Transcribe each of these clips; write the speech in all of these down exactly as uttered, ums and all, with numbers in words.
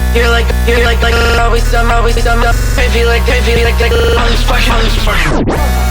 You're like, you're like, like, always some, always some, crazy like, crazy like, like, always fucking, always fucking.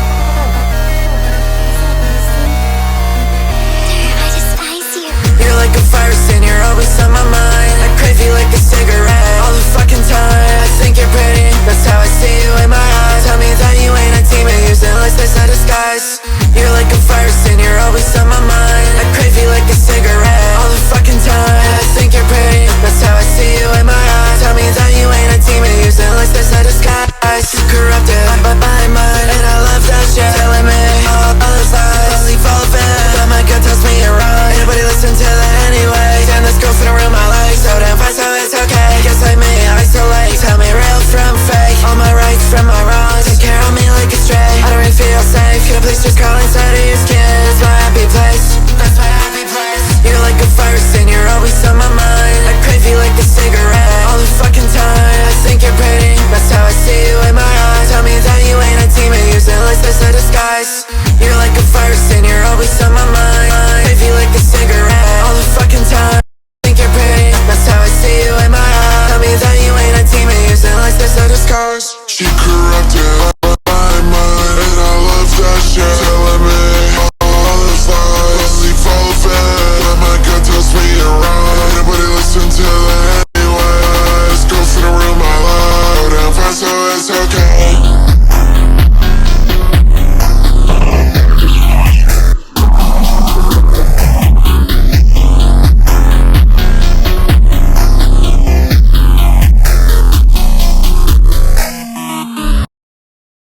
You're like a virus and you're always on my mind. I crave you like a cigarette all the fucking time. I think you're pretty, that's how I see you in my eyes. Tell me that you ain't a demon using lies as a disguise. You're like a virus and you're always on my mind. I crave you like a cigarette all the fucking time. I think you're pretty, that's how I see you in my eyes. Tell me that you ain't a demon using lies as a disguise. You corrupted by my mind, and I love that shit. Telling me all, all those lies, I'll leave all of it, but my gut tells me you're wrong. Anybody listen to that anyway? Damn, this girl's finna ruin my life, so damn fine, so it's okay. Guess like me, isolate. Tell me real from fake, all my rights from my wrongs. Take care of me like a stray. I don't really feel safe. Can I please just crawl inside of your skin? That's my happy place. That's my happy place. You're like a virus and you're always on my mind. I crave you like a cigarette all the fucking time. I think you're pretty, that's how I see you in my eyes. Tell me that you ain't a demon using lies as a disguise. You're like a virus and you're always on my mind.